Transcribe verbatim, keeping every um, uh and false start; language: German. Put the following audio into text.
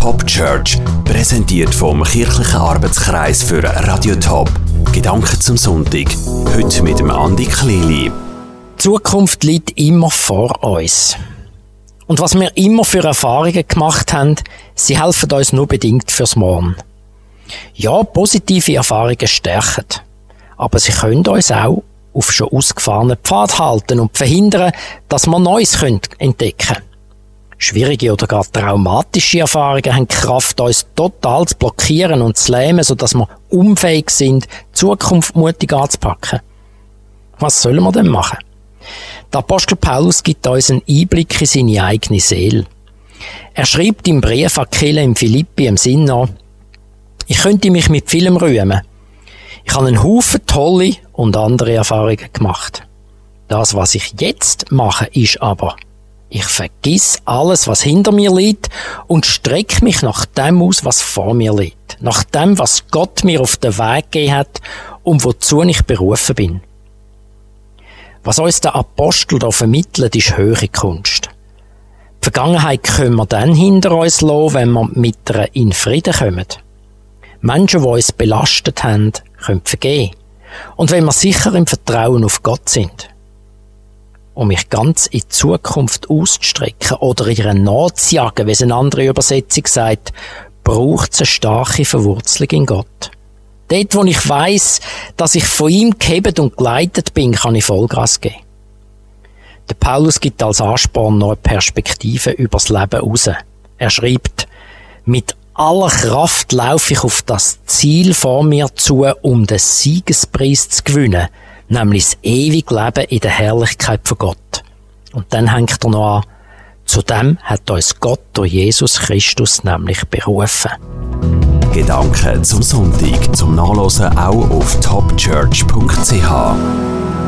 Top Church, präsentiert vom Kirchlichen Arbeitskreis für Radio Top. Gedanken zum Sonntag. Heute mit dem Andi Kleli. Die Zukunft liegt immer vor uns. Und was wir immer für Erfahrungen gemacht haben, sie helfen uns nur bedingt fürs Morgen. Ja, positive Erfahrungen stärken. Aber sie können uns auch auf schon ausgefahrenen Pfad halten und verhindern, dass wir Neues entdecken können. Schwierige oder gar traumatische Erfahrungen haben die Kraft, uns total zu blockieren und zu lähmen, sodass wir unfähig sind, die Zukunft mutig anzupacken. Was sollen wir denn machen? Der Apostel Paulus gibt uns einen Einblick in seine eigene Seele. Er schreibt im Brief an die Kirche in Philippi im Sinn an: Ich könnte mich mit vielem rühmen. Ich habe einen Haufen tolle und andere Erfahrungen gemacht. Das, was ich jetzt mache, ist aber: Ich vergiss alles, was hinter mir liegt, und strecke mich nach dem aus, was vor mir liegt. Nach dem, was Gott mir auf den Weg gegeben hat und wozu ich berufen bin. Was uns der Apostel da vermittelt, ist höhere Kunst. Die Vergangenheit können wir dann hinter uns lassen, wenn wir mit ihr in Frieden kommen. Menschen, die uns belastet haben, können vergeben. Und wenn wir sicher im Vertrauen auf Gott sind. Um mich ganz in die Zukunft auszustrecken oder ihr nachzujagen, wie es eine andere Übersetzung sagt, braucht es eine starke Verwurzelung in Gott. Dort, wo ich weiss, dass ich von ihm gehebt und geleitet bin, kann ich Vollgas geben. Der Paulus gibt als Ansporn noch eine Perspektive übers Leben raus. Er schreibt: Mit aller Kraft laufe ich auf das Ziel vor mir zu, um den Siegespreis zu gewinnen, nämlich das ewige Leben in der Herrlichkeit von Gott. Und dann hängt er noch an: Zudem hat uns Gott durch Jesus Christus nämlich berufen. Gedanken zum Sonntag, zum Nachlesen auch auf top church punkt c h.